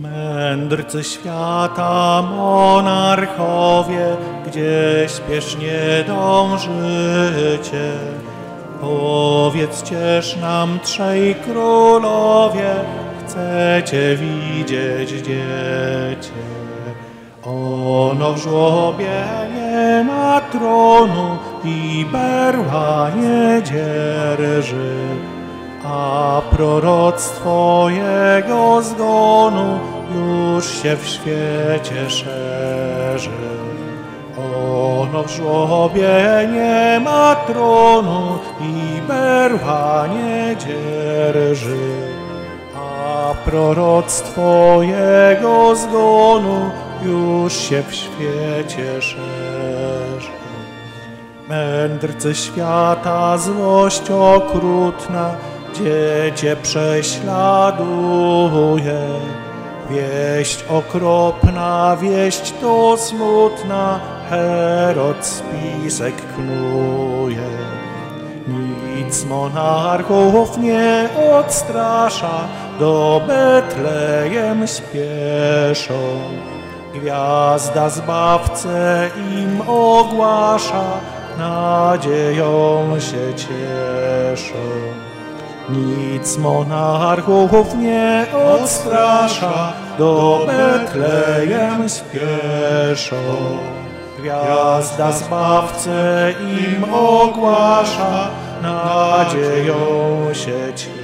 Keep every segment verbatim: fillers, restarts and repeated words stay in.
Mędrcy świata, monarchowie, gdzie śpiesznie dążycie. Powiedzcież nam, trzej królowie, chcecie widzieć dziecię. Ono w żłobie nie ma tronu i berła nie dzierży, a proroctwo jego zgonu już się w świecie szerzy. Ono w żłobie nie ma tronu i berła nie dzierży, a proroctwo jego zgonu już się w świecie szerzy. Mędrcy świata, złość okrutna dziecię prześladuje. Wieść okropna, wieść to smutna, Herod spisek knuje. Nic monarchów nie odstrasza, do Betlejem spieszą. Gwiazda Zbawcę im ogłasza, nadzieją się cieszą. Nic monarchów nie odstrasza, do Betlejem spieszą. Gwiazda Zbawcę im ogłasza, nadzieją się cieszą.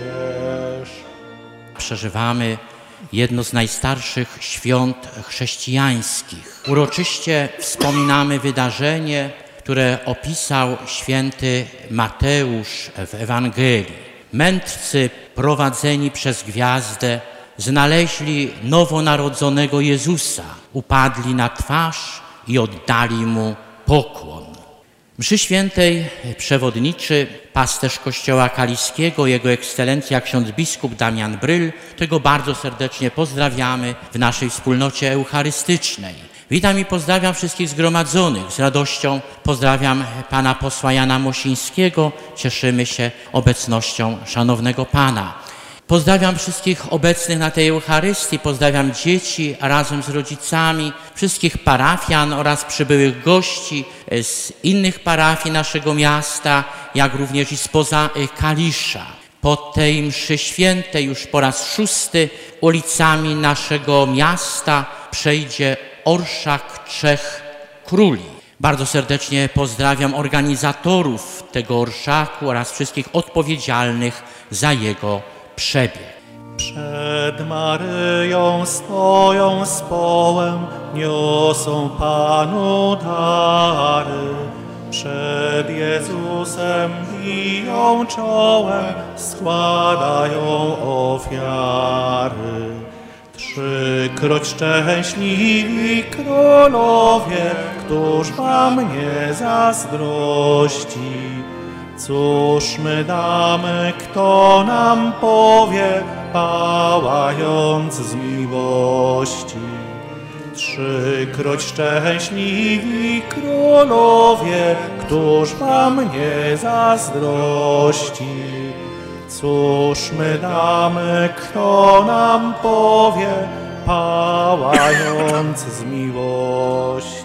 Przeżywamy jedno z najstarszych świąt chrześcijańskich. Uroczyście wspominamy wydarzenie, które opisał święty Mateusz w Ewangelii. Mędrcy prowadzeni przez gwiazdę znaleźli nowonarodzonego Jezusa, upadli na twarz i oddali Mu pokłon. Mszy świętej przewodniczy pasterz Kościoła Kaliskiego, Jego Ekscelencja ksiądz biskup Damian Bryl, którego bardzo serdecznie pozdrawiamy w naszej wspólnocie eucharystycznej. Witam i pozdrawiam wszystkich zgromadzonych. Z radością pozdrawiam pana posła Jana Mosińskiego. Cieszymy się obecnością szanownego pana. Pozdrawiam wszystkich obecnych na tej Eucharystii, pozdrawiam dzieci razem z rodzicami, wszystkich parafian oraz przybyłych gości z innych parafii naszego miasta, jak również i spoza Kalisza. Po tej mszy świętej już po raz szósty ulicami naszego miasta przejdzie Orszak Trzech Króli. Bardzo serdecznie pozdrawiam organizatorów tego orszaku oraz wszystkich odpowiedzialnych za jego przebieg. Przed Maryją stoją z połem, niosą Panu dary. Przed Jezusem biją czołem, składają ofiary. Trzykroć szczęśliwi królowie, któż wam nie zazdrości? Cóż my damy, kto nam powie, pałając z miłości? Trzykroć szczęśliwi królowie, któż wam nie zazdrości? Cóż my damy, kto nam powie, pałając z miłości?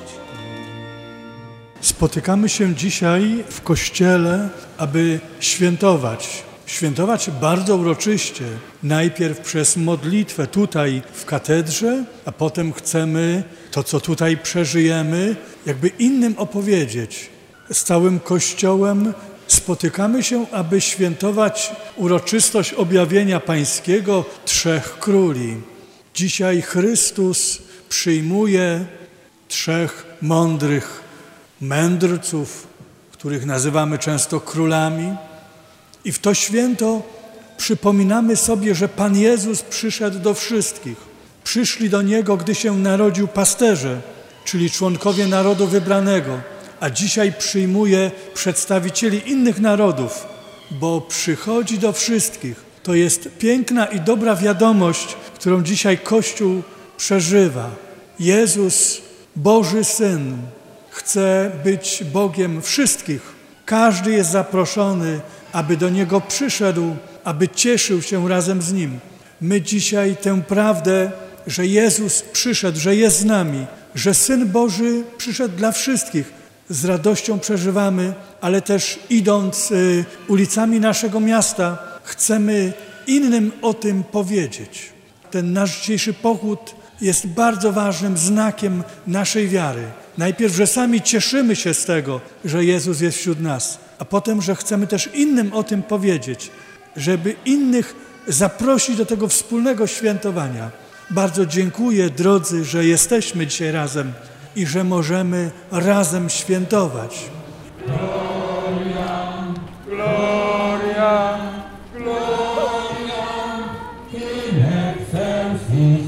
Spotykamy się dzisiaj w Kościele, aby świętować. Świętować bardzo uroczyście. Najpierw przez modlitwę tutaj w katedrze, a potem chcemy to, co tutaj przeżyjemy, jakby innym opowiedzieć. Z całym Kościołem spotykamy się, aby świętować uroczystość objawienia Pańskiego Trzech Króli. Dzisiaj Chrystus przyjmuje trzech mądrych mędrców, których nazywamy często królami. I w to święto przypominamy sobie, że Pan Jezus przyszedł do wszystkich. Przyszli do Niego, gdy się narodził pasterze, czyli członkowie narodu wybranego, a dzisiaj przyjmuje przedstawicieli innych narodów, bo przychodzi do wszystkich. To jest piękna i dobra wiadomość, którą dzisiaj Kościół przeżywa. Jezus, Boży Syn, chce być Bogiem wszystkich. Każdy jest zaproszony, aby do Niego przyszedł, aby cieszył się razem z Nim. My dzisiaj tę prawdę że Jezus przyszedł, że jest z nami, że Syn Boży przyszedł dla wszystkich. Z radością przeżywamy, ale też idąc y, ulicami naszego miasta, chcemy innym o tym powiedzieć. Ten nasz dzisiejszy pochód jest bardzo ważnym znakiem naszej wiary. Najpierw, że sami cieszymy się z tego, że Jezus jest wśród nas, a potem, że chcemy też innym o tym powiedzieć, żeby innych zaprosić do tego wspólnego świętowania. Bardzo dziękuję, drodzy, że jesteśmy dzisiaj razem i że możemy razem świętować. Gloria, gloria, gloria, in excelsis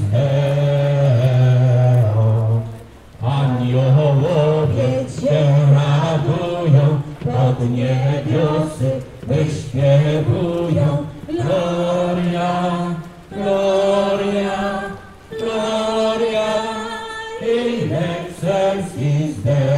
Deo. Aniołowie się radują, pod niebiosy wyśpiewują. Gloria, gloria, gloria, in excelsis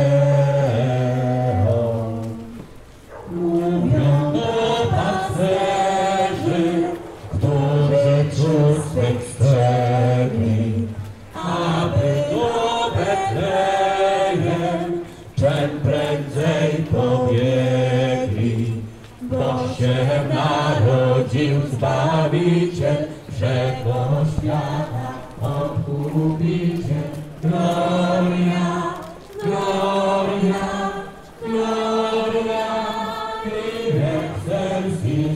Deo. Mówią do pasterzy, którzy cud swych strzegli, aby do Betlejem czem prędzej pobiegli, bo się narodził Zbawiciel wszego świata, Odkupiciel. Gloria, gloria, gloria, in excelsis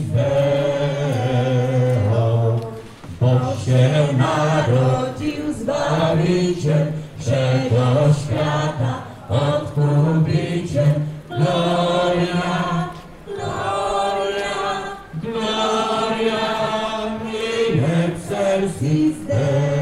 Deo. Bo się narodził Zbawiciel wszego świata, Odkupiciel. Gloria, gloria, gloria, in excelsis Deo.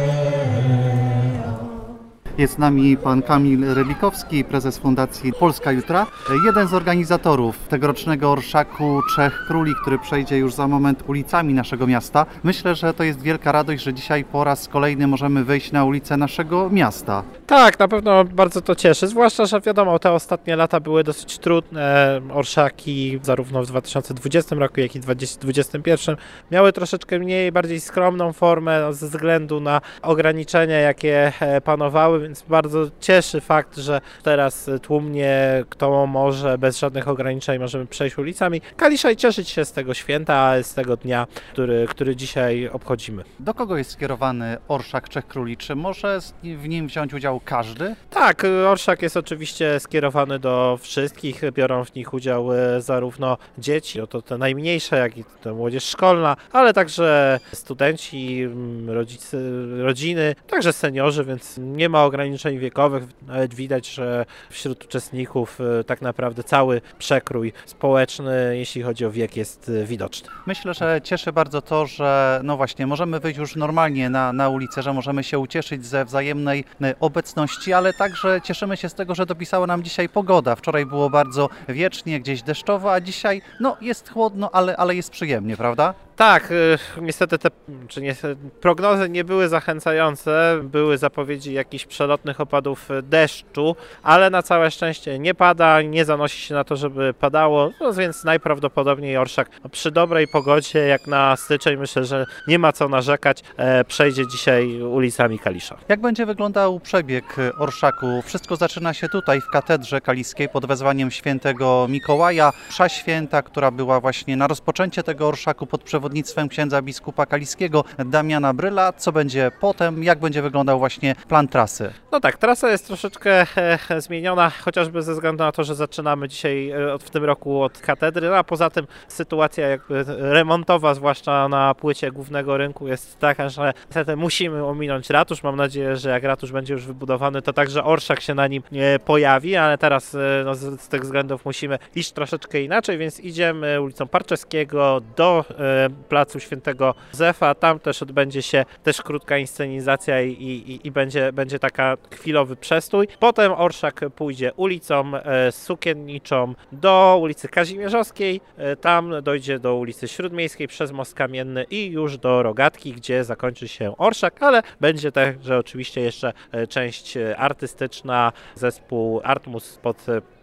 Jest z nami pan Kamil Rybikowski, prezes Fundacji Polska Jutra, jeden z organizatorów tegorocznego Orszaku Trzech Króli, który przejdzie już za moment ulicami naszego miasta. Myślę, że to jest wielka radość, że dzisiaj po raz kolejny możemy wyjść na ulicę naszego miasta. Tak, na pewno bardzo to cieszy, zwłaszcza, że wiadomo, te ostatnie lata były dosyć trudne. Orszaki zarówno w dwa tysiące dwudziestym roku, jak i w dwa tysiące dwudziestym pierwszym miały troszeczkę mniej, bardziej skromną formę ze względu na ograniczenia, jakie panowały, więc bardzo cieszy fakt, że teraz tłumnie, kto może, bez żadnych ograniczeń możemy przejść ulicami Kalisza i cieszyć się z tego święta, z tego dnia, który, który dzisiaj obchodzimy. Do kogo jest skierowany Orszak Trzech Króli? Czy może w nim wziąć udział każdy? Tak, Orszak jest oczywiście skierowany do wszystkich, biorą w nich udział zarówno dzieci, to te najmniejsze, jak i ta młodzież szkolna, ale także studenci, rodzice, rodziny, także seniorzy, więc nie ma ograniczeń wiekowych. Nawet widać, że wśród uczestników tak naprawdę cały przekrój społeczny, jeśli chodzi o wiek, jest widoczny. Myślę, że cieszy bardzo to, że no właśnie możemy wyjść już normalnie na, na ulicę, że możemy się ucieszyć ze wzajemnej obecności, ale także cieszymy się z tego, że dopisała nam dzisiaj pogoda. Wczoraj było bardzo wiecznie, gdzieś deszczowo, a dzisiaj no jest chłodno, ale, ale jest przyjemnie, prawda? Tak, niestety te czy nie, prognozy nie były zachęcające, były zapowiedzi jakichś przelotnych opadów deszczu, ale na całe szczęście nie pada, nie zanosi się na to, żeby padało, no więc najprawdopodobniej Orszak przy dobrej pogodzie, jak na styczeń, myślę, że nie ma co narzekać, e, przejdzie dzisiaj ulicami Kalisza. Jak będzie wyglądał przebieg Orszaku? Wszystko zaczyna się tutaj w katedrze kaliskiej pod wezwaniem świętego Mikołaja. Msza święta, która była właśnie na rozpoczęcie tego Orszaku pod przewodnictwem księdza biskupa kaliskiego Damiana Bryla. Co będzie potem? Jak będzie wyglądał właśnie plan trasy? No tak, trasa jest troszeczkę e, zmieniona, chociażby ze względu na to, że zaczynamy dzisiaj e, w tym roku od katedry, no a poza tym sytuacja jakby remontowa, zwłaszcza na płycie głównego rynku, jest taka, że niestety musimy ominąć ratusz. Mam nadzieję, że jak ratusz będzie już wybudowany, to także Orszak się na nim e, pojawi, ale teraz e, no, z, z tych względów musimy iść troszeczkę inaczej, więc idziemy ulicą Parczeskiego do e, placu Świętego Józefa. Tam też odbędzie się też krótka inscenizacja i, i, i będzie, będzie taka chwilowy przestój. Potem Orszak pójdzie ulicą e, Sukienniczą do ulicy Kazimierzowskiej, e, tam dojdzie do ulicy Śródmiejskiej przez Most Kamienny i już do Rogatki, gdzie zakończy się Orszak, ale będzie także oczywiście jeszcze e, część artystyczna, zespół Artmus pod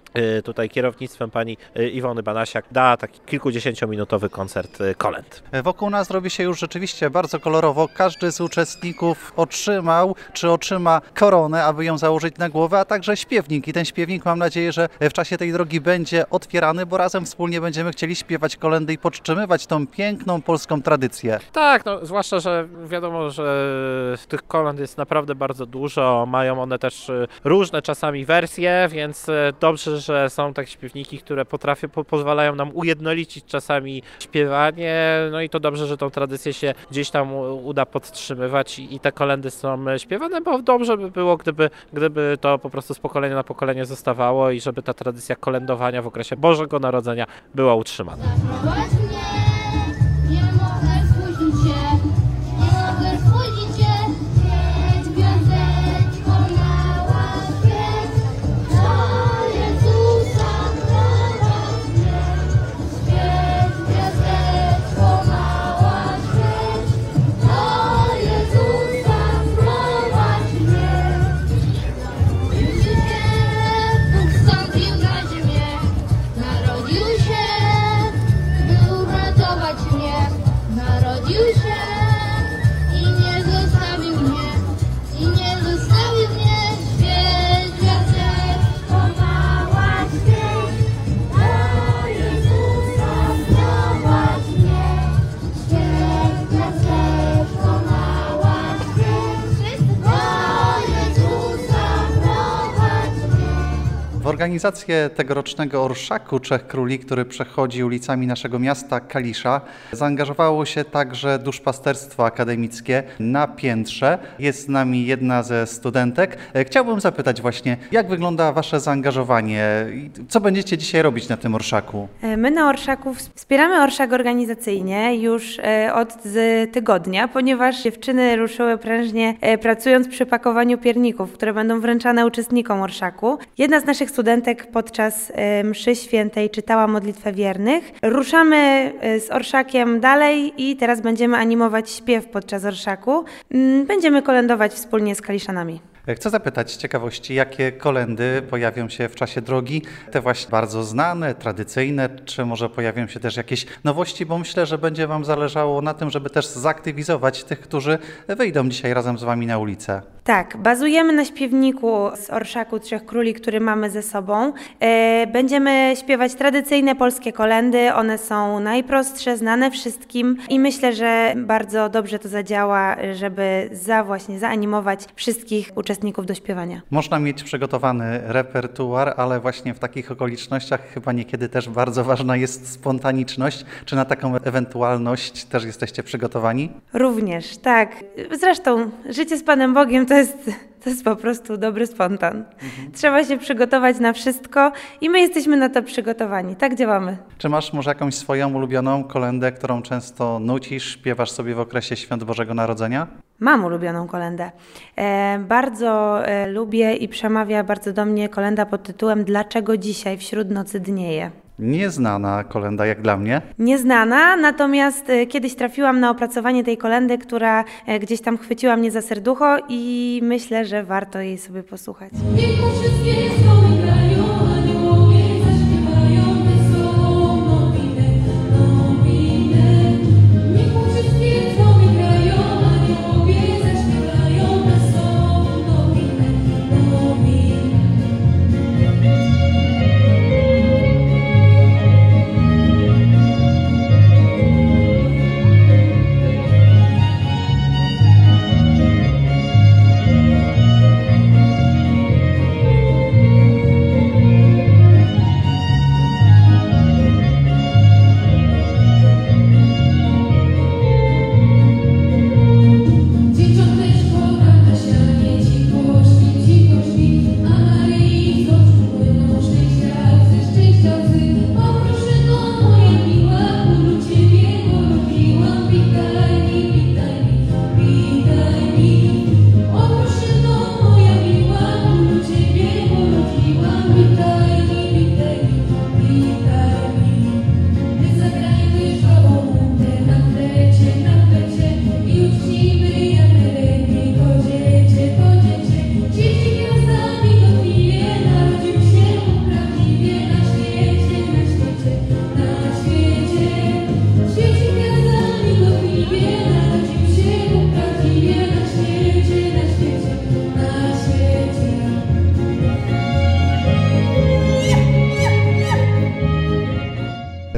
tutaj kierownictwem pani Iwony Banasiak da taki kilkudziesięciominutowy koncert kolęd. Wokół nas robi się już rzeczywiście bardzo kolorowo. Każdy z uczestników otrzymał czy otrzyma koronę, aby ją założyć na głowę, a także śpiewnik. I ten śpiewnik, mam nadzieję, że w czasie tej drogi będzie otwierany, bo razem wspólnie będziemy chcieli śpiewać kolędy i podtrzymywać tą piękną polską tradycję. Tak, no, zwłaszcza, że wiadomo, że tych kolęd jest naprawdę bardzo dużo. Mają one też różne czasami wersje, więc dobrze, że są takie śpiewniki, które potrafią, po, pozwalają nam ujednolicić czasami śpiewanie, no i to dobrze, że tą tradycję się gdzieś tam uda podtrzymywać i, i te kolędy są śpiewane, bo dobrze by było, gdyby, gdyby to po prostu z pokolenia na pokolenie zostawało i żeby ta tradycja kolędowania w okresie Bożego Narodzenia była utrzymana. W organizację tegorocznego Orszaku Trzech Króli, który przechodzi ulicami naszego miasta Kalisza, zaangażowało się także duszpasterstwo akademickie na piętrze. Jest z nami jedna ze studentek. Chciałbym zapytać właśnie, jak wygląda Wasze zaangażowanie? Co będziecie dzisiaj robić na tym Orszaku? My na Orszaku wspieramy Orszak organizacyjnie już od tygodnia, ponieważ dziewczyny ruszyły prężnie pracując przy pakowaniu pierników, które będą wręczane uczestnikom Orszaku. Jedna z naszych studentek podczas mszy świętej czytała modlitwę wiernych. Ruszamy z Orszakiem dalej i teraz będziemy animować śpiew podczas Orszaku. Będziemy kolędować wspólnie z Kaliszanami. Chcę zapytać z ciekawości, jakie kolędy pojawią się w czasie drogi? Te właśnie bardzo znane, tradycyjne, czy może pojawią się też jakieś nowości? Bo myślę, że będzie Wam zależało na tym, żeby też zaktywizować tych, którzy wyjdą dzisiaj razem z Wami na ulicę. Tak, bazujemy na śpiewniku z Orszaku Trzech Króli, który mamy ze sobą. Będziemy śpiewać tradycyjne polskie kolędy, one są najprostsze, znane wszystkim i myślę, że bardzo dobrze to zadziała, żeby za właśnie zaanimować wszystkich uczestników do śpiewania. Można mieć przygotowany repertuar, ale właśnie w takich okolicznościach chyba niekiedy też bardzo ważna jest spontaniczność. Czy na taką ewentualność też jesteście przygotowani? Również, tak. Zresztą życie z Panem Bogiem to jest, to jest po prostu dobry spontan. Mhm. Trzeba się przygotować na wszystko i my jesteśmy na to przygotowani. Tak działamy. Czy masz może jakąś swoją ulubioną kolędę, którą często nucisz, śpiewasz sobie w okresie Świąt Bożego Narodzenia? Mam ulubioną kolędę. E, bardzo e, lubię i przemawia bardzo do mnie kolęda pod tytułem Dlaczego dzisiaj wśród nocy dnieje? Nieznana kolenda jak dla mnie. Nieznana, natomiast e, kiedyś trafiłam na opracowanie tej kolendy, która e, gdzieś tam chwyciła mnie za serducho i myślę, że warto jej sobie posłuchać. Niech wszystkie wspominają, aniołowie zaśpiewają wesołą nowinę, nowinę. Niech wszystkie wspominają, aniołowie zaśpiewają wesołą nowinę, nowinę.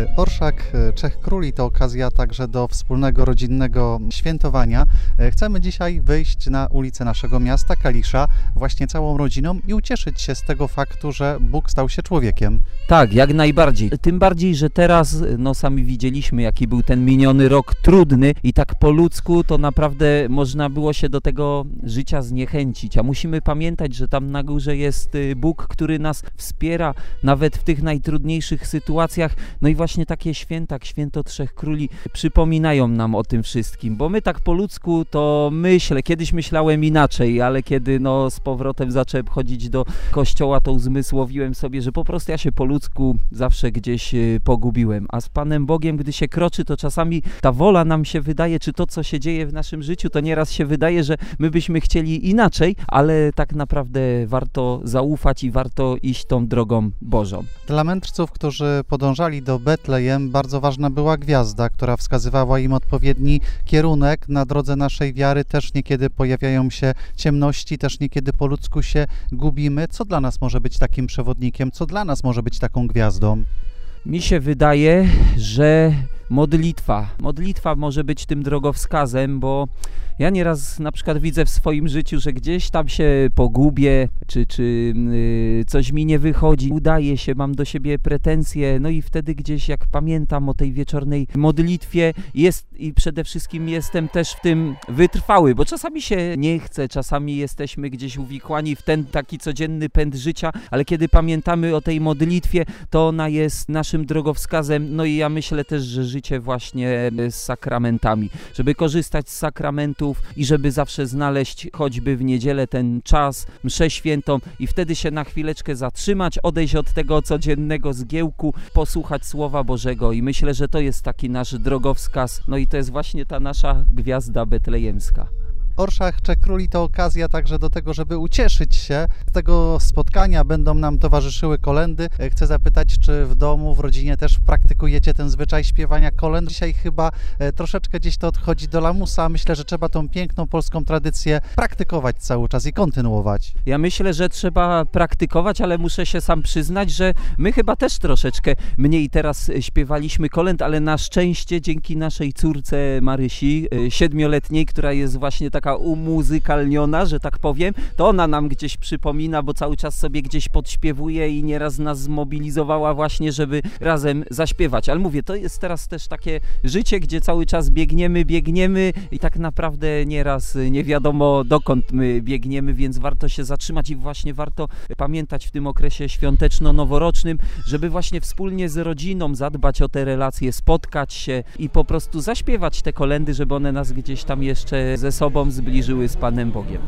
Orszak Trzech Króli to okazja także do wspólnego rodzinnego świętowania. Chcemy dzisiaj wyjść na ulicę naszego miasta, Kalisza, właśnie całą rodziną i ucieszyć się z tego faktu, że Bóg stał się człowiekiem. Tak, jak najbardziej. Tym bardziej, że teraz, no sami widzieliśmy, jaki był ten miniony rok trudny i tak po ludzku to naprawdę można było się do tego życia zniechęcić, a musimy pamiętać, że tam na górze jest Bóg, który nas wspiera nawet w tych najtrudniejszych sytuacjach. No i właśnie takie święta, jak Święto Trzech Króli przypominają nam o tym wszystkim, bo my tak po ludzku to myślę, kiedyś myślałem inaczej, ale kiedy no z powrotem zacząłem chodzić do kościoła, to uzmysłowiłem sobie, że po prostu ja się po ludzku zawsze gdzieś pogubiłem, a z Panem Bogiem, gdy się kroczy, to czasami ta wola nam się wydaje, czy to, co się dzieje w naszym życiu, to nieraz się wydaje, że my byśmy chcieli inaczej, ale tak naprawdę warto zaufać i warto iść tą drogą Bożą. Dla mędrców, którzy podążali do Betlejem, bardzo ważna była gwiazda, która wskazywała im odpowiedni kierunek na drodze naszej wiary. Też niekiedy pojawiają się ciemności, też niekiedy po ludzku się gubimy. Co dla nas może być takim przewodnikiem? Co dla nas może być taką gwiazdą? Mi się wydaje, że modlitwa. Modlitwa może być tym drogowskazem, bo ja nieraz na przykład widzę w swoim życiu, że gdzieś tam się pogubię, czy, czy yy, coś mi nie wychodzi, udaje się, mam do siebie pretensje, no i wtedy gdzieś jak pamiętam o tej wieczornej modlitwie jest i przede wszystkim jestem też w tym wytrwały, bo czasami się nie chce, czasami jesteśmy gdzieś uwikłani w ten taki codzienny pęd życia, ale kiedy pamiętamy o tej modlitwie, to ona jest naszym drogowskazem, no i ja myślę też, że życie właśnie z sakramentami, żeby korzystać z sakramentów i żeby zawsze znaleźć choćby w niedzielę ten czas, mszę świętą i wtedy się na chwileczkę zatrzymać, odejść od tego codziennego zgiełku, posłuchać Słowa Bożego i myślę, że to jest taki nasz drogowskaz, no i to jest właśnie ta nasza gwiazda betlejemska. Orszak Trzech Króli to okazja także do tego, żeby ucieszyć się z tego spotkania. Będą nam towarzyszyły kolędy. Chcę zapytać, czy w domu, w rodzinie też praktykujecie ten zwyczaj śpiewania kolęd? Dzisiaj chyba troszeczkę gdzieś to odchodzi do lamusa. Myślę, że trzeba tą piękną polską tradycję praktykować cały czas i kontynuować. Ja myślę, że trzeba praktykować, ale muszę się sam przyznać, że my chyba też troszeczkę mniej teraz śpiewaliśmy kolęd, ale na szczęście dzięki naszej córce Marysi, siedmioletniej, która jest właśnie taka umuzykalniona, że tak powiem, to ona nam gdzieś przypomina, bo cały czas sobie gdzieś podśpiewuje i nieraz nas zmobilizowała właśnie, żeby razem zaśpiewać. Ale mówię, to jest teraz też takie życie, gdzie cały czas biegniemy, biegniemy i tak naprawdę nieraz nie wiadomo dokąd my biegniemy, więc warto się zatrzymać i właśnie warto pamiętać w tym okresie świąteczno-noworocznym, żeby właśnie wspólnie z rodziną zadbać o te relacje, spotkać się i po prostu zaśpiewać te kolędy, żeby one nas gdzieś tam jeszcze ze sobą zbliżyły z Panem Bogiem.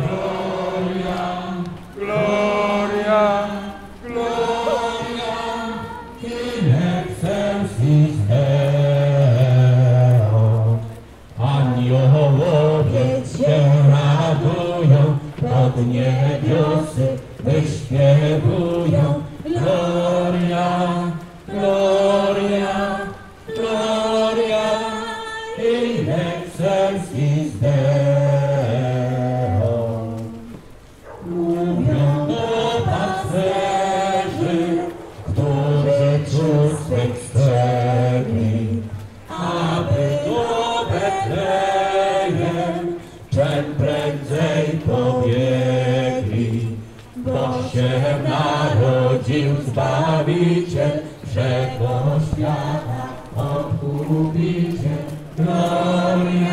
Gloria, gloria, gloria, in excelsis Deo. Aniołowie się radują, pod niebiosy wyśpiewują. Gloria, gloria, gloria, in excelsis Deo. Mówią do pasterzy, którzy czuł swych strzegli, aby do Betlejem czem prędzej pobiegli, bo się narodził Zbawiciel, wszechświata Odkupiciel. Gloria,